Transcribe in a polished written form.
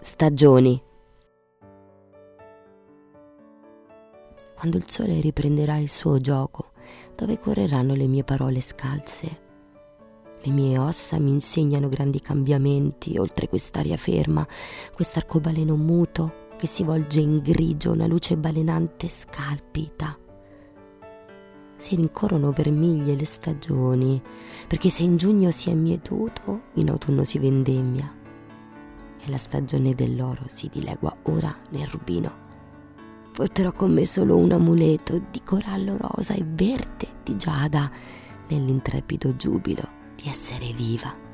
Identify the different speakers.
Speaker 1: Stagioni. Quando il sole riprenderà il suo gioco, dove correranno le mie parole scalze? Le mie ossa mi insegnano grandi cambiamenti, oltre quest'aria ferma, quest'arcobaleno muto che si volge in grigio, una luce balenante scalpita. Si rincorrono vermiglie le stagioni, perché se in giugno si è mietuto, in autunno si vendemmia. E la stagione dell'oro si dilegua ora nel rubino. Porterò con me solo un amuleto di corallo rosa e verde di giada, nell'intrepido giubilo di essere viva.